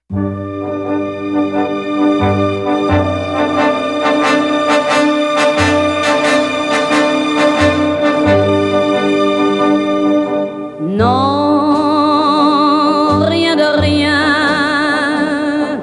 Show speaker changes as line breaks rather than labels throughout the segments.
Non, rien de rien.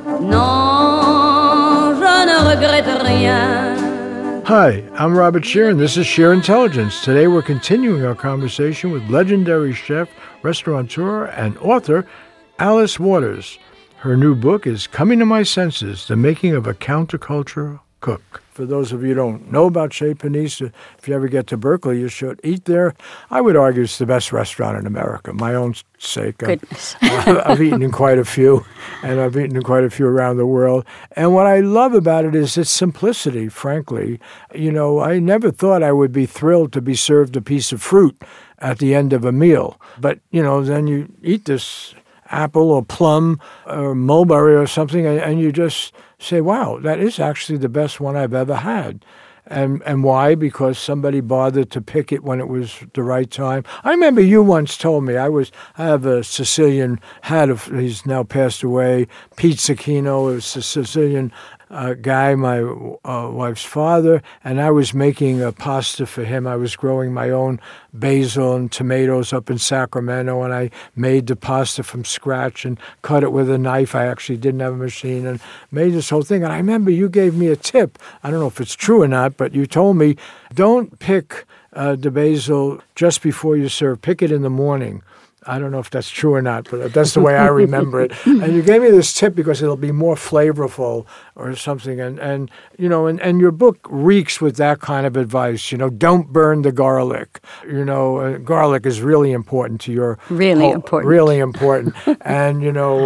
Non, je ne regrette rien.
Hi, I'm Robert Scheer, and this is Scheer Intelligence. Today we're continuing our conversation with legendary chef, restaurateur, and author Alice Waters. Her new book is Coming to My Senses, The Making of a Counterculture Cook. For those of you who don't know about Chez Panisse, if you ever get to Berkeley, you should eat there. I would argue it's the best restaurant in America. My own sake.
Goodness.
I've eaten in quite a few, and I've eaten in quite a few around the world. And what I love about it is its simplicity, frankly. You know, I never thought I would be thrilled to be served a piece of fruit at the end of a meal. But, you know, then you eat this apple or plum or mulberry or something, and you just say, wow, that is actually the best one I've ever had. And why? Because somebody bothered to pick it when it was the right time. I remember you once told me, I have a Sicilian, he's now passed away, Pete Zucchino, is a Sicilian guy, my wife's father, and I was making a pasta for him. I was growing my own basil and tomatoes up in Sacramento, and I made the pasta from scratch and cut it with a knife. I actually didn't have a machine, and made this whole thing. And I remember you gave me a tip. I don't know if it's true or not, but you told me, don't pick the basil just before you serve. Pick it in the morning. I don't know if that's true or not, but that's the way I remember it. And you gave me this tip because it'll be more flavorful or something. And you know, and your book reeks with that kind of advice. You know, don't burn the garlic. You know, garlic is really important to your...
Really important.
Really important. And, you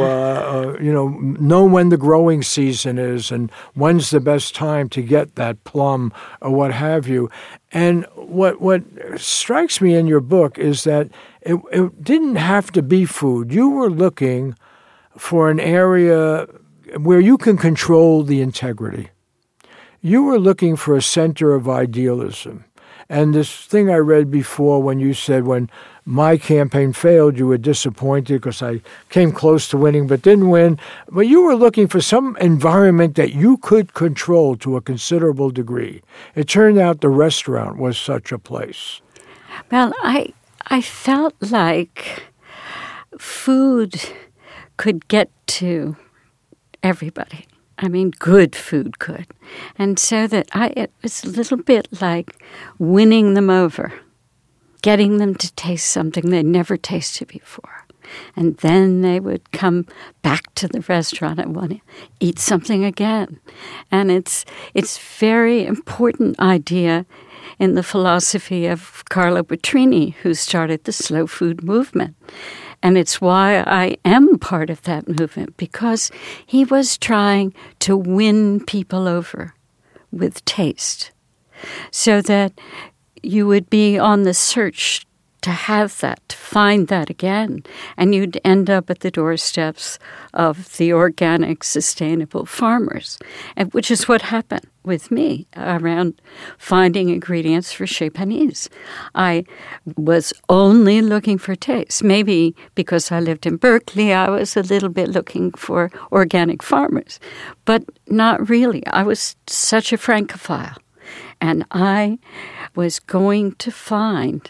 know when the growing season is and when's the best time to get that plum or what have you. And what strikes me in your book is that it didn't have to be food. You were looking for an area where you can control the integrity. You were looking for a center of idealism. And this thing I read before when you said when my campaign failed, you were disappointed because I came close to winning but didn't win. But you were looking for some environment that you could control to a considerable degree. It turned out the restaurant was such a place.
Well, I felt like food could get to everybody. I mean, good food could. And so that it was a little bit like winning them over, getting them to taste something they never tasted before. And then they would come back to the restaurant and want to eat something again. And it's very important idea in the philosophy of Carlo Petrini, who started the slow food movement. And it's why I am part of that movement, because he was trying to win people over with taste so that you would be on the search to have that, to find that again. And you'd end up at the doorsteps of the organic, sustainable farmers, which is what happened with me around finding ingredients for Chez Panisse. I was only looking for taste. Maybe because I lived in Berkeley, I was a little bit looking for organic farmers, but not really. I was such a Francophile, and I was going to find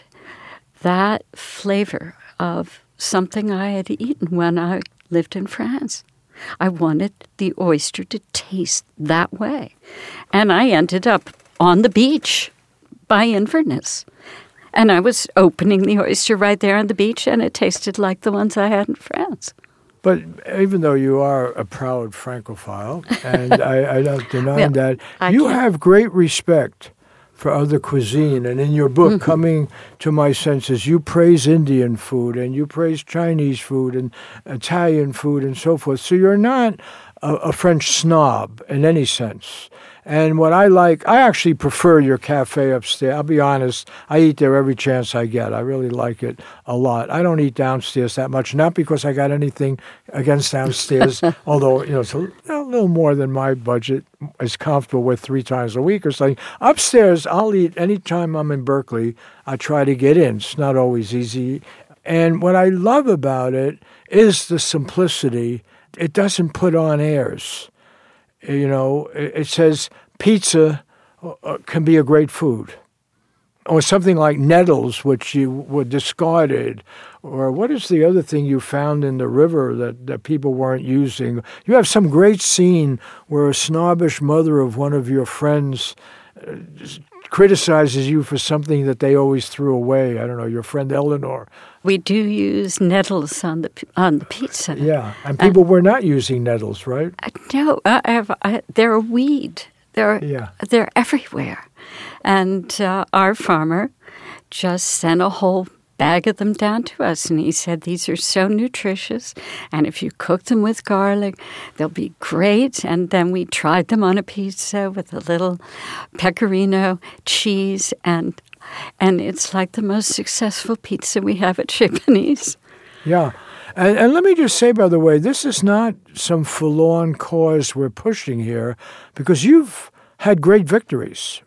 that flavor of something I had eaten when I lived in France. I wanted the oyster to taste that way. And I ended up on the beach by Inverness. And I was opening the oyster right there on the beach, and it tasted like the ones I had in France.
But even though you are a proud Francophile, and I don't deny that, you have great respect for other cuisine. And in your book, Coming to My Senses, you praise Indian food and you praise Chinese food and Italian food and so forth. So you're not a French snob in any sense. And what I like, I actually prefer your cafe upstairs. I'll be honest, I eat there every chance I get. I really like it a lot. I don't eat downstairs that much, not because I got anything against downstairs, although, it's a little more than my budget is comfortable with 3 times a week or something. Upstairs, I'll eat anytime I'm in Berkeley. I try to get in. It's not always easy. And what I love about it is the simplicity. it doesn't put on airs. You know, it says pizza can be a great food. Or something like nettles, which you were discarded. Or what is the other thing you found in the river that people weren't using? You have some great scene where a snobbish mother of one of your friends criticizes you for something that they always threw away. I don't know, your friend Eleanor.
We do use nettles on the pizza.
Yeah, and people were not using nettles, right?
No, they're a weed. They're everywhere. And our farmer just sent a whole bag of them down to us. And he said, these are so nutritious. And if you cook them with garlic, they'll be great. And then we tried them on a pizza with a little pecorino cheese. And it's like the most successful pizza we have at Chez Panisse.
Yeah. And let me just say, by the way, this is not some forlorn cause we're pushing here, because you've had great victories.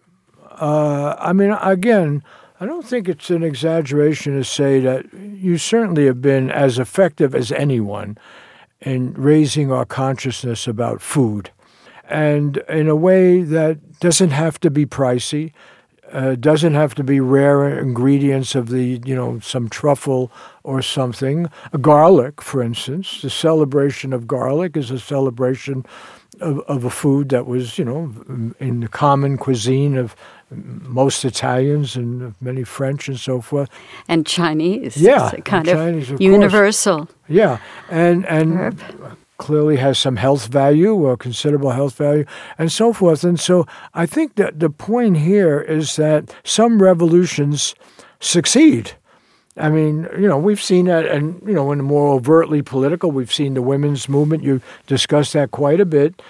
I mean, again, I don't think it's an exaggeration to say that you certainly have been as effective as anyone in raising our consciousness about food, and in a way that doesn't have to be pricey, doesn't have to be rare ingredients of some truffle or something. Garlic, for instance, the celebration of garlic is a celebration of a food that was, in the common cuisine of most Italians and many French and so forth.
And Chinese.
Yeah.
It's a kind
Chinese,
of universal.
Yeah. And
herb.
Clearly has some health value or considerable health value and so forth. And so I think that the point here is that some revolutions succeed. I mean, we've seen that, and, in the more overtly political, we've seen the women's movement. You discussed that quite a bit,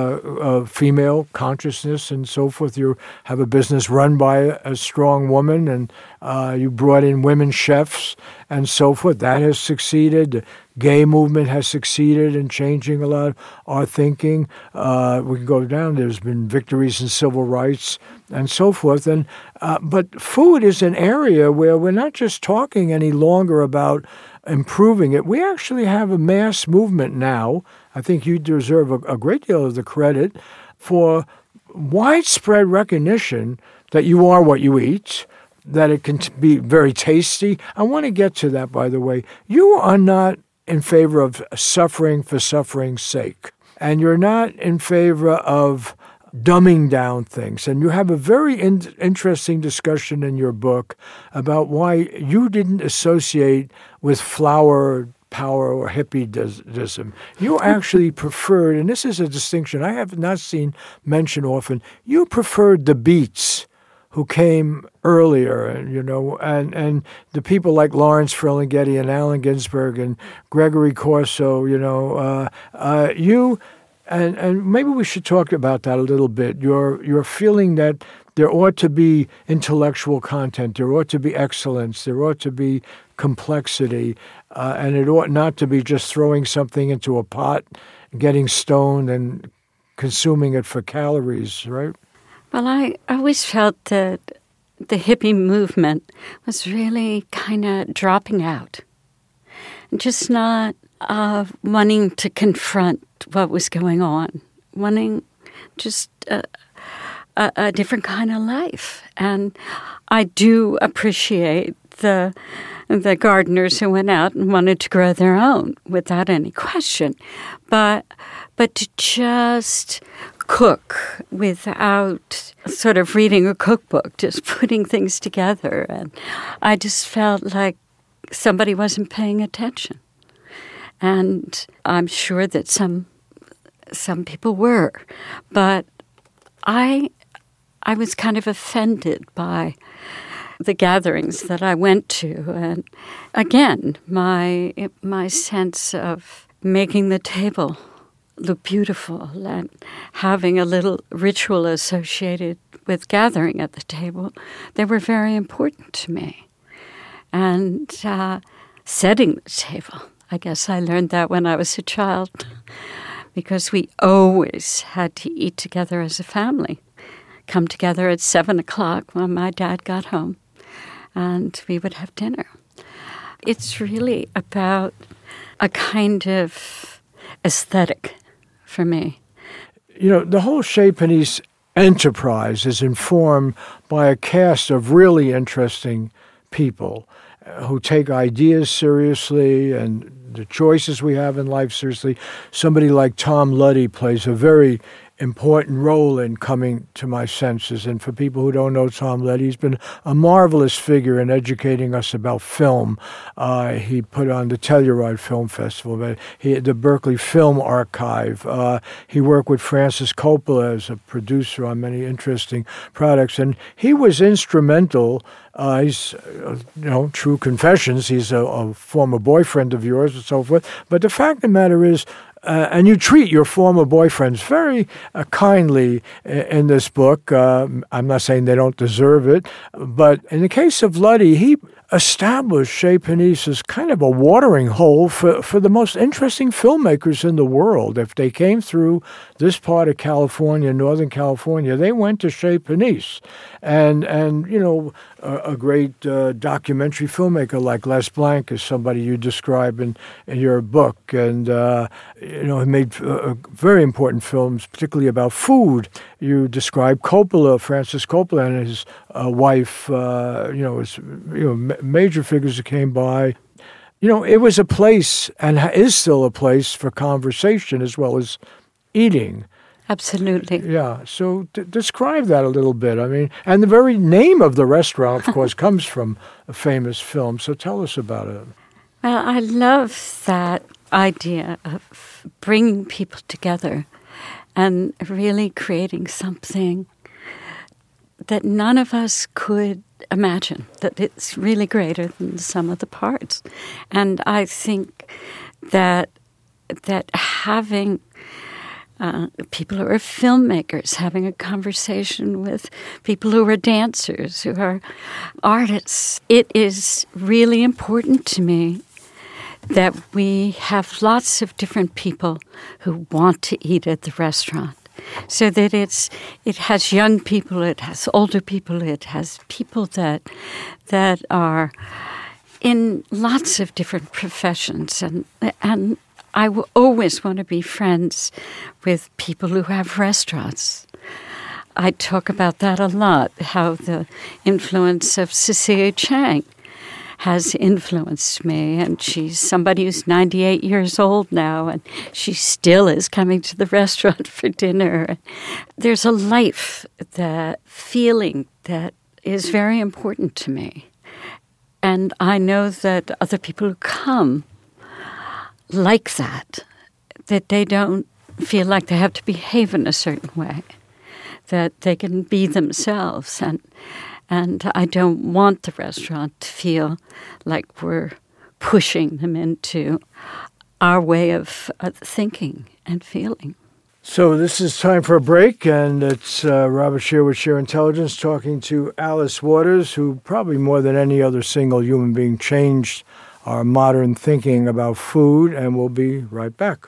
female consciousness and so forth. You have a business run by a strong woman, and you brought in women chefs and so forth. That has succeeded. The gay movement has succeeded in changing a lot of our thinking. We can go down. There's been victories in civil rights and so forth. But food is an area where we're not just talking any longer about improving it. We actually have a mass movement now. I think you deserve a great deal of the credit for widespread recognition that you are what you eat, that it can be very tasty. I want to get to that, by the way. You are not in favor of suffering for suffering's sake, and you're not in favor of dumbing down things. And you have a very interesting discussion in your book about why you didn't associate with flower power or hippiedism. You actually preferred, and this is a distinction I have not seen mentioned often, you preferred the beats who came earlier, and the people like Lawrence Ferlinghetti and Allen Ginsberg and Gregory Corso, and maybe we should talk about that a little bit. Your feeling that there ought to be intellectual content, there ought to be excellence, there ought to be complexity, and it ought not to be just throwing something into a pot, getting stoned, and consuming it for calories, right?
Well, I always felt that the hippie movement was really kind of dropping out, just not wanting to confront what was going on, wanting just a different kind of life. And I do appreciate the gardeners who went out and wanted to grow their own without any question. But to just cook without sort of reading a cookbook, just putting things together. And I just felt like somebody wasn't paying attention. And I'm sure that some people were. But I was kind of offended by the gatherings that I went to. And again, my sense of making the table look beautiful and having a little ritual associated with gathering at the table, they were very important to me. And setting the table, I guess I learned that when I was a child, because we always had to eat together as a family, come together at 7 o'clock when my dad got home, and we would have dinner. It's really about a kind of aesthetic for me.
You know, the whole Chez Panisse enterprise is informed by a cast of really interesting people who take ideas seriously and the choices we have in life seriously. Somebody like Tom Luddy plays a very important role in coming to my senses. And for people who don't know Tom Luddy, he's been a marvelous figure in educating us about film. He put on the Telluride Film Festival, the Berkeley Film Archive. He worked with Francis Coppola as a producer on many interesting products. And he was instrumental. He's, true confessions. He's a former boyfriend of yours and so forth. But the fact of the matter is, and you treat your former boyfriends very kindly in this book. I'm not saying they don't deserve it, but in the case of Luddy, he established Chez Panisse as kind of a watering hole for the most interesting filmmakers in the world. If they came through this part of California, Northern California, they went to Chez Panisse. And a great documentary filmmaker like Les Blanc is somebody you describe in your book. And, he made very important films, particularly about food. You describe Francis Coppola and his wife, major figures that came by. It was a place and is still a place for conversation as well as eating.
Absolutely.
Yeah. So describe that a little bit. I mean, and the very name of the restaurant, of course, comes from a famous film. So tell us about it.
Well, I love that idea of bringing people together and really creating something that none of us could imagine, that it's really greater than the sum of the parts. And I think that having people who are filmmakers, having a conversation with people who are dancers, who are artists, it is really important to me that we have lots of different people who want to eat at the restaurant. So that it has young people, it has older people, it has people that are in lots of different professions, and I will always want to be friends with people who have restaurants. I talk about that a lot, how the influence of Cecilia Chang has influenced me, and she's somebody who's 98 years old now, and she still is coming to the restaurant for dinner. There's a life, that feeling that is very important to me. And I know that other people who come like that they don't feel like they have to behave in a certain way, that they can be themselves. And I don't want the restaurant to feel like we're pushing them into our way of thinking and feeling.
So this is time for a break, and it's Robert Scheer with Scheer Intelligence talking to Alice Waters, who probably more than any other single human being changed our modern thinking about food, and we'll be right back.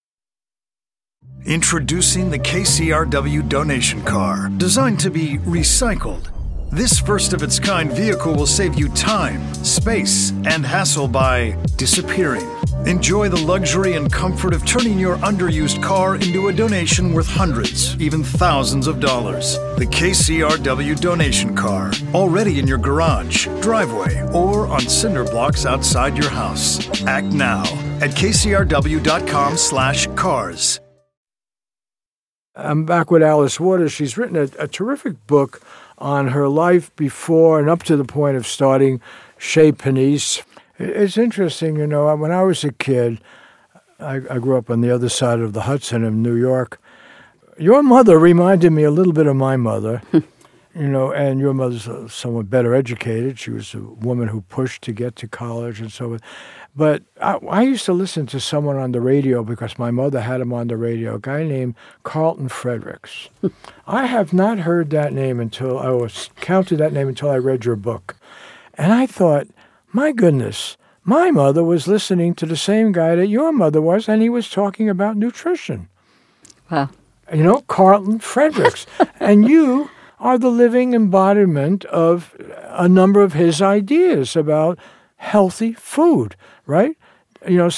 Introducing the KCRW donation car, designed to be recycled. This first-of-its-kind vehicle will save you time, space, and hassle by disappearing. Enjoy the luxury and comfort of turning your underused car into a donation worth hundreds, even thousands of dollars. The KCRW donation car, already in your garage, driveway, or on cinder blocks outside your house. Act now at kcrw.com/cars.
I'm back with Alice Waters. She's written a terrific book on her life before and up to the point of starting Chez Panisse. It's interesting, when I was a kid, I grew up on the other side of the Hudson in New York. Your mother reminded me a little bit of my mother, and your mother's somewhat better educated. She was a woman who pushed to get to college and so on. But I used to listen to someone on the radio because my mother had him on the radio, a guy named Carlton Fredericks. I have not heard that name until I read your book. And I thought, my goodness, my mother was listening to the same guy that your mother was, and he was talking about nutrition.
Wow.
Carlton Fredericks. And you are the living embodiment of a number of his ideas about healthy food, right? Someone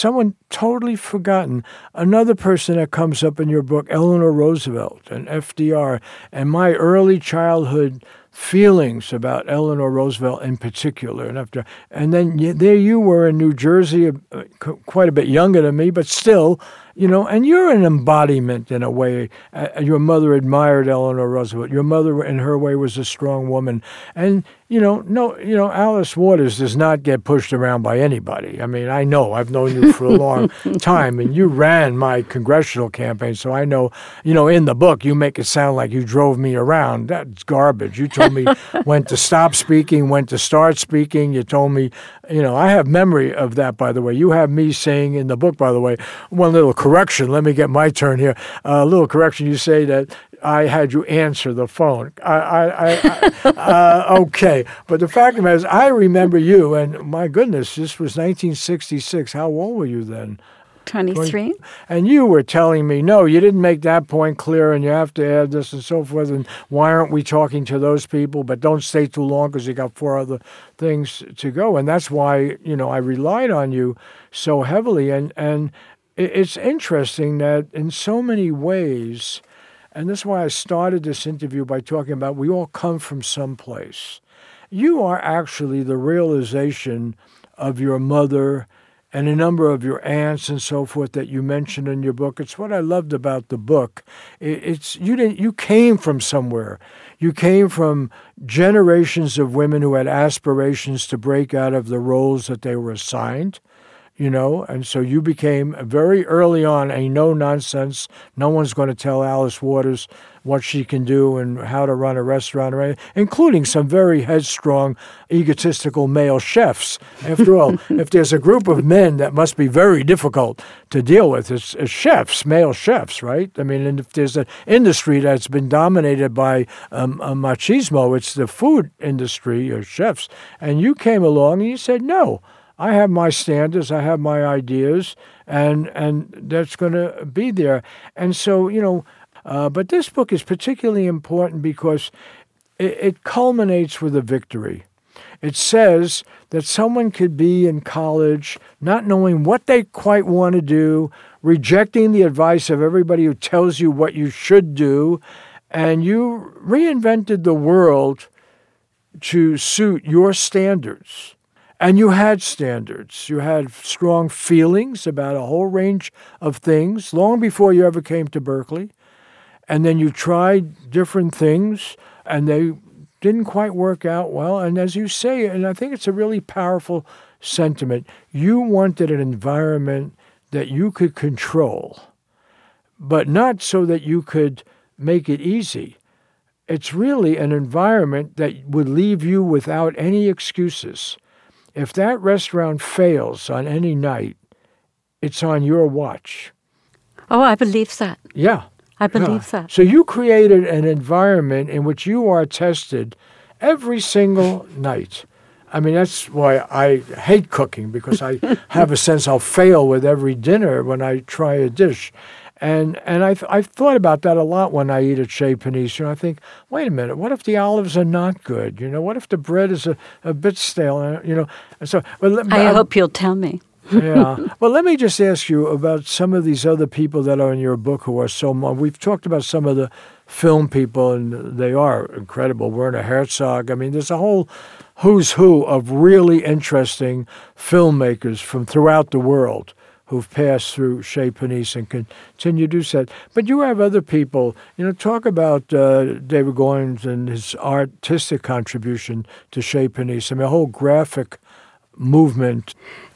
totally forgotten. Another person that comes up in your book, Eleanor Roosevelt and FDR, and my early childhood feelings about Eleanor Roosevelt in particular. And then there you were in New Jersey, quite a bit younger than me, but still, and you're an embodiment in a way. Your mother admired Eleanor Roosevelt. Your mother, in her way, was a strong woman. And, Alice Waters does not get pushed around by anybody. I mean, I know. I've known you for a long time, and you ran my congressional campaign, so I know, in the book, you make it sound like you drove me around. That's garbage. You told me when to stop speaking, when to start speaking. You told me, I have memory of that, by the way. You have me saying in the book, by the way, one little correction. Let me get my turn here. A little correction. You say that I had you answer the phone. Okay. But the fact of it is, I remember you, and my goodness, this was 1966. How old were you then?
23.
And you were telling me, no, you didn't make that point clear, and you have to add this and so forth, and why aren't we talking to those people? But don't stay too long because you got 4 other things to go. And that's why, I relied on you so heavily. And it's interesting that in so many ways, and that's why I started this interview by talking about we all come from someplace. You are actually the realization of your mother and a number of your aunts and so forth that you mentioned in your book. It's what I loved about the book. You came from somewhere. You came from generations of women who had aspirations to break out of the roles that they were assigned. And so you became very early on a no-nonsense. No one's going to tell Alice Waters what she can do and how to run a restaurant, or anything, including some very headstrong, egotistical male chefs. After all, if there's a group of men that must be very difficult to deal with, it's chefs, male chefs, right? I mean, and if there's an industry that's been dominated by machismo, it's the food industry or chefs. And you came along and you said, no, I have my standards, I have my ideas, and that's going to be there. And so, but this book is particularly important because it culminates with a victory. It says that someone could be in college not knowing what they quite want to do, rejecting the advice of everybody who tells you what you should do, and you reinvented the world to suit your standards. And you had standards. You had strong feelings about a whole range of things long before you ever came to Berkeley. And then you tried different things, and they didn't quite work out well. And as you say, and I think it's a really powerful sentiment, you wanted an environment that you could control, but not so that you could make it easy. It's really an environment that would leave you without any excuses. If that restaurant fails on any night, it's on your watch.
Oh, I believe that.
Yeah.
I believe that.
So you created an environment in which you are tested every single night. I mean, that's why I hate cooking, because I have a sense I'll fail with every dinner when I try a dish. And I've thought about that a lot when I eat at Chez Panisse. I think, wait a minute, what if the olives are not good? What if the bread is a bit stale? So
I hope you'll tell me.
Yeah. Well, let me just ask you about some of these other people that are in your book who are so. We've talked about some of the film people, and they are incredible. Werner Herzog. I mean, there's a whole who's who of really interesting filmmakers from throughout the world who've passed through Chez Panisse and continue to do so. But you have other people, talk about David Goins and his artistic contribution to Chez Panisse. I mean, a whole graphic movement.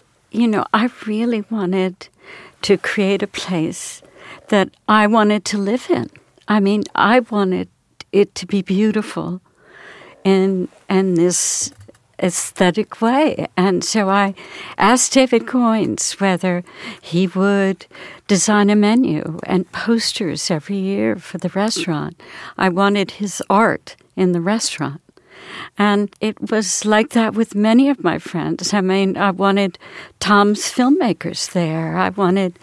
I really wanted to create a place that I wanted to live in. I mean, I wanted it to be beautiful in this aesthetic way. And so I asked David Goins whether he would design a menu and posters every year for the restaurant. I wanted his art in the restaurant. And it was like that with many of my friends. I mean, I wanted Tom's filmmakers there. I wanted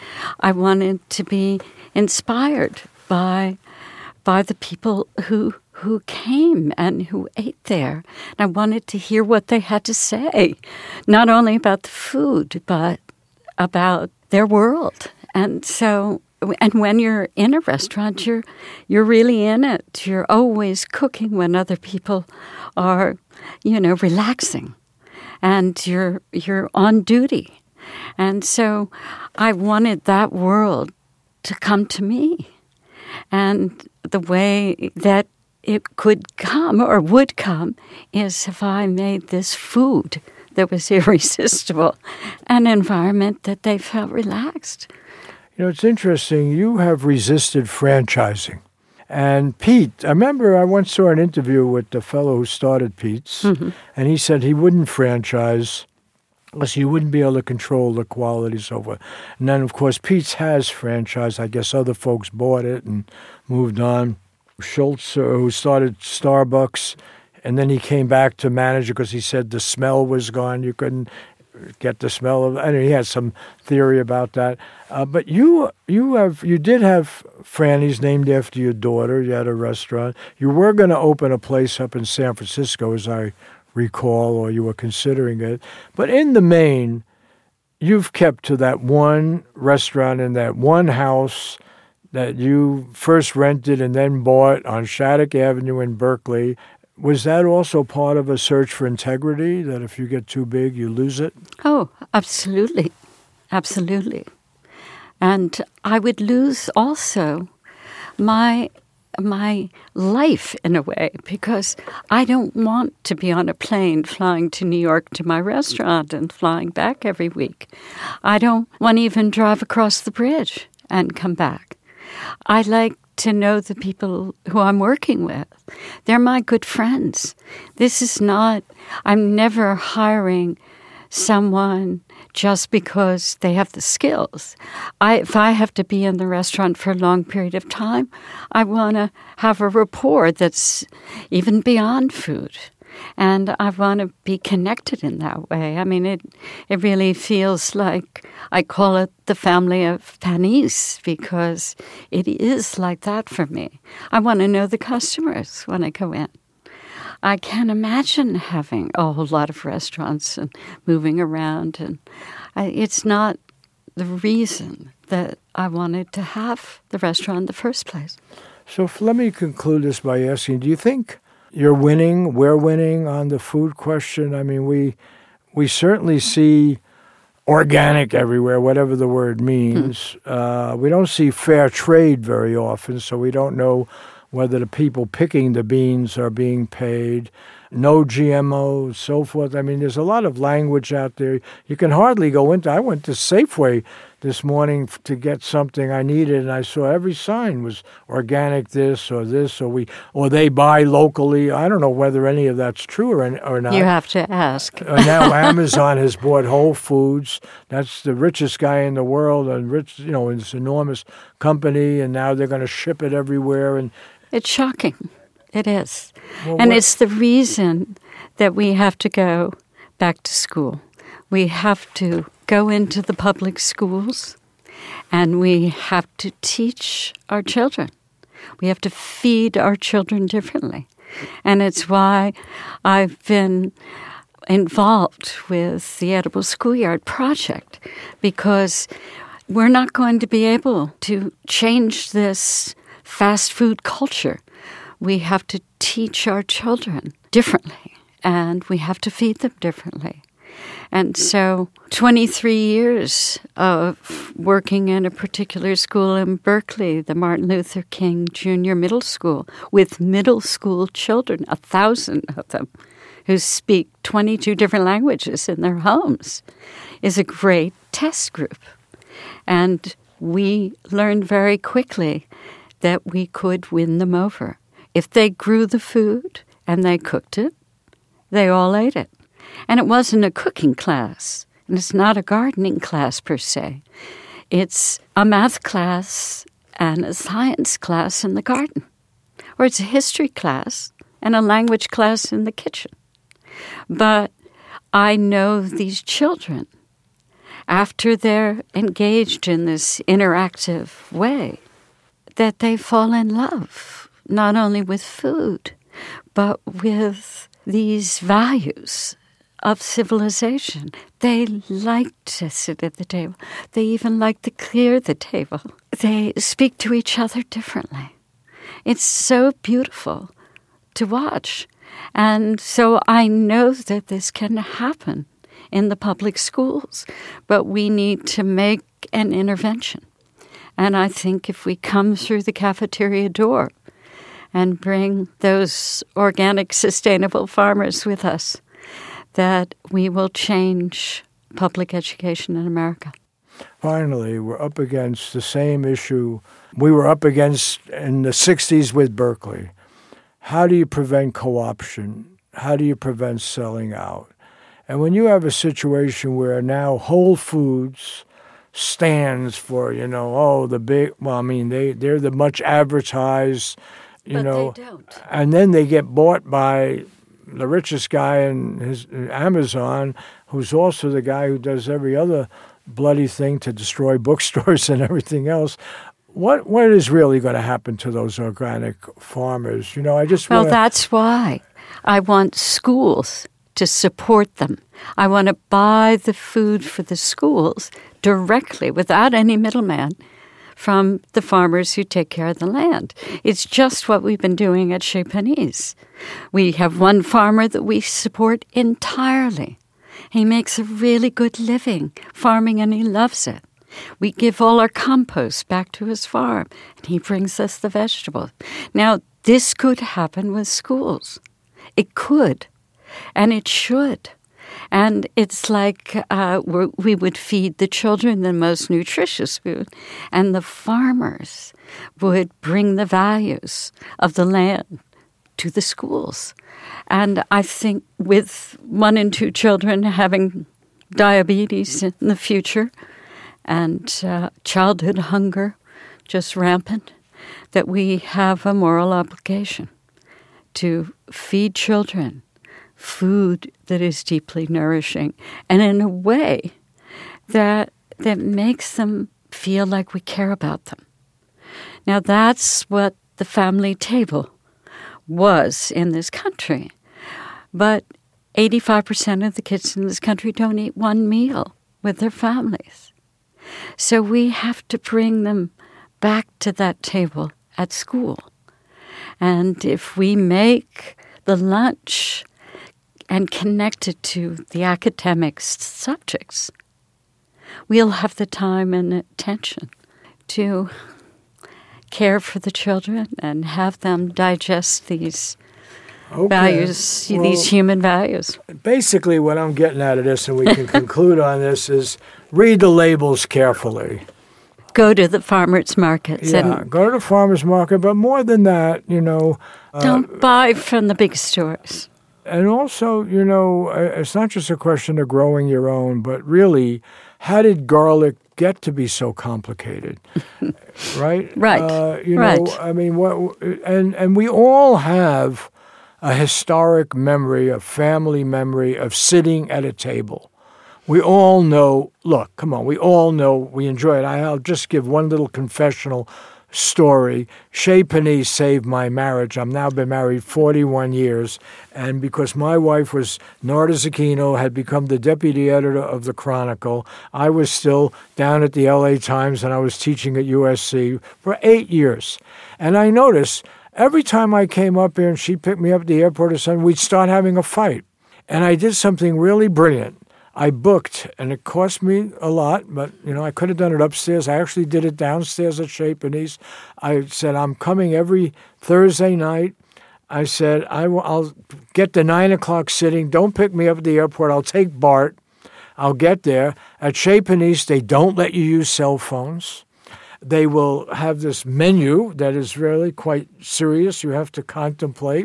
to be inspired by the people who came and who ate there. And I wanted to hear what they had to say, not only about the food, but about their world. And so, and when you're in a restaurant, you're really in it. You're always cooking when other people are, relaxing, and you're on duty. And so I wanted that world to come to me. And the way that it could come or would come is if I made this food that was irresistible, an environment that they felt relaxed.
It's interesting. You have resisted franchising. And Pete, I remember I once saw an interview with the fellow who started Pete's, and he said he wouldn't franchise unless he wouldn't be able to control the quality and so forth. And then, of course, Pete's has franchised. I guess other folks bought it and moved on. Schultz, who started Starbucks, and then he came back to manage it because he said the smell was gone. You couldn't get the smell of it. And he had some theory about that. But you did have Franny's named after your daughter. You had a restaurant. You were going to open a place up in San Francisco, as I recall, or you were considering it. But in the main, you've kept to that one restaurant in that one house that you first rented and then bought on Shattuck Avenue in Berkeley. Was that also part of a search for integrity, that if you get too big, you lose it?
Oh, absolutely. Absolutely. And I would lose also my life in a way, because I don't want to be on a plane flying to New York to my restaurant and flying back every week. I don't want to even drive across the bridge and come back. I like to know the people who I'm working with. They're my good friends. I'm never hiring someone just because they have the skills. If I have to be in the restaurant for a long period of time, I want to have a rapport that's even beyond food. And I want to be connected in that way. I mean, it really feels like, I call it the family of Panis, because it is like that for me. I want to know the customers when I go in. I can't imagine having a whole lot of restaurants and moving around. And it's not the reason that I wanted to have the restaurant in the first place.
So let me conclude this by asking, do you think we're winning on the food question? I mean, we certainly see organic everywhere, whatever the word means. We don't see fair trade very often, so we don't know whether the people picking the beans are being paid. No GMOs, so forth. I mean, there's a lot of language out there. You can hardly go into. I went to Safeway this morning to get something I needed, and I saw every sign was organic this, or they buy locally. I don't know whether any of that's true or not.
You have to ask.
Now Amazon has bought Whole Foods. That's the richest guy in the world, and it's this enormous company, and now they're going to ship it everywhere. And
it's shocking. It is. And it's the reason that we have to go back to school. We have to go into the public schools, and we have to teach our children. We have to feed our children differently. And it's why I've been involved with the Edible Schoolyard Project, because we're not going to be able to change this fast food culture. We have to teach our children differently, and we have to feed them differently. And so 23 years of working in a particular school in Berkeley, the Martin Luther King Jr. Middle School, with middle school children, 1,000 of them, who speak 22 different languages in their homes, is a great test group. And we learned very quickly that we could win them over. If they grew the food and they cooked it, they all ate it. And it wasn't a cooking class, and it's not a gardening class per se. It's a math class and a science class in the garden. Or it's a history class and a language class in the kitchen. But I know these children, after they're engaged in this interactive way, that they fall in love, not only with food, but with these values of civilization. They like to sit at the table. They even like to clear the table. They speak to each other differently. It's so beautiful to watch. And so I know that this can happen in the public schools, but we need to make an intervention. And I think if we come through the cafeteria door and bring those organic, sustainable farmers with us, that we will change public education in America.
Finally, we're up against the same issue we were up against in the 60s with Berkeley. How do you prevent co-option? How do you prevent selling out? And when you have a situation where now Whole Foods stands for, they're the much advertised,
But they don't.
And then they get bought by the richest guy in his Amazon, who's also the guy who does every other bloody thing to destroy bookstores and everything else. What is really going to happen to those organic farmers?
Well, that's why I want schools to support them. I want to buy the food for the schools directly, without any middleman, from the farmers who take care of the land. It's just what we've been doing at Chez Panisse. We have one farmer that we support entirely. He makes a really good living farming, and he loves it. We give all our compost back to his farm, and he brings us the vegetables. Now, this could happen with schools. It could, and it should. And it's like we would feed the children the most nutritious food, and the farmers would bring the values of the land to the schools. And I think with 1 in 2 children having diabetes in the future, and childhood hunger just rampant, that we have a moral obligation to feed children food that is deeply nourishing and in a way that makes them feel like we care about them. Now, that's what the family table was in this country. But 85% of the kids in this country don't eat one meal with their families. So we have to bring them back to that table at school. And if we make the lunch and connect it to the academic subjects, we'll have the time and attention to care for the children and have them digest these values, these human values.
Basically, what I'm getting out of this, and we can conclude on this, is read the labels carefully.
Go to the farmers' markets.
Yeah, go to the farmers' market, but more than that,
don't buy from the big stores.
And also, it's not just a question of growing your own, but really, how did garlic get to be so complicated? Right?
Right.
Right. I mean, and we all have a historic memory, a family memory of sitting at a table. We all know, look, come on, we all know we enjoy it. I'll just give one little confessional story. Chez Panisse saved my marriage. I've now been married 41 years, and because my wife was Narda Zucchino, had become the deputy editor of the Chronicle, I was still down at the LA Times, and I was teaching at USC for 8 years. And I noticed every time I came up here and she picked me up at the airport or something, we'd start having a fight. And I did something really brilliant. I booked, and it cost me a lot, but, I could have done it upstairs. I actually did it downstairs at Chez Panisse. I said, I'm coming every Thursday night. I said, I'll get the 9 o'clock sitting. Don't pick me up at the airport. I'll take BART. I'll get there. At Chez Panisse, they don't let you use cell phones. They will have this menu that is really quite serious. You have to contemplate.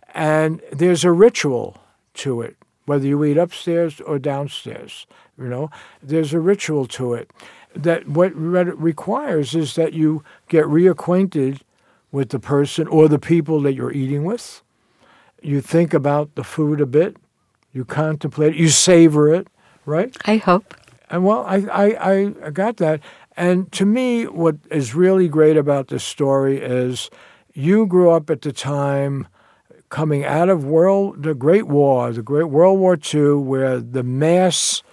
And there's a ritual to it. Whether you eat upstairs or downstairs, there's a ritual to it. That what it requires is that you get reacquainted with the person or the people that you're eating with. You think about the food a bit. You contemplate it. You savor it, right?
I hope.
And well, I got that. And to me, what is really great about this story is you grew up at the time coming out of the Great War, the Great World War II, where the mass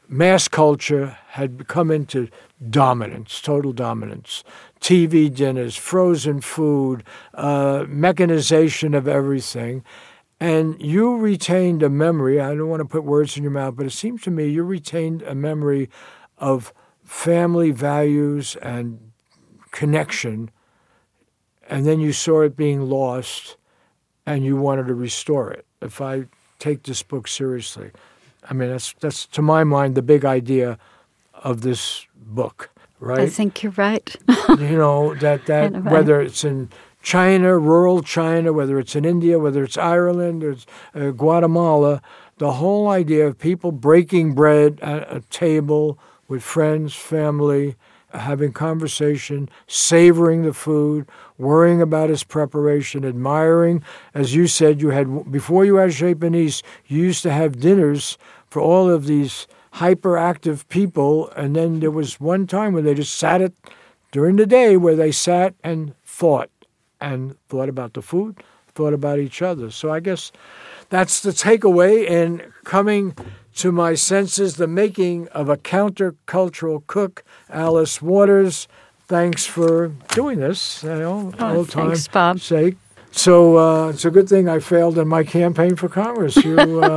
culture had come into dominance, total dominance. TV dinners, frozen food, mechanization of everything. And you retained a memory, I don't want to put words in your mouth, but it seems to me you retained a memory of family values and connection, and then you saw it being lost, and you wanted to restore it. If I take this book seriously, I mean, that's to my mind the big idea of this book, right?
I think you're right.
You know, that whether it's in China, rural China, whether it's in India, whether it's Ireland or Guatemala, the whole idea of people breaking bread at a table with friends, family, having conversation, savoring the food, worrying about its preparation, admiring. As you said, before you had Chez Panisse, you used to have dinners for all of these hyperactive people, and then there was one time when they just sat during the day where they sat and thought about the food, thought about each other. So I guess that's the takeaway in coming to my senses, the making of a countercultural cook, Alice Waters. Thanks for doing this, old
thanks, Bob.
Sake. So it's a good thing I failed in my campaign for Congress. You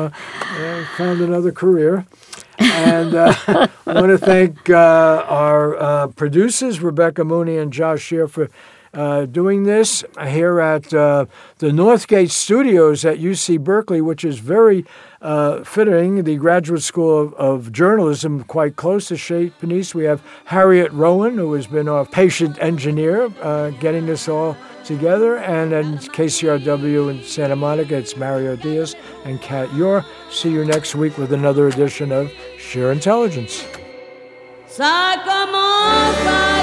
found another career. And I want to thank our producers, Rebecca Mooney and Josh Shear, for doing this here at the Northgate Studios at UC Berkeley, which is very fitting, the Graduate School of Journalism, quite close to Chez Panisse. We have Harriet Rowan, who has been our patient engineer, getting this all together. And then KCRW in Santa Monica, it's Mario Diaz and Kat Yor. See you next week with another edition of Sheer Intelligence.
Ça commence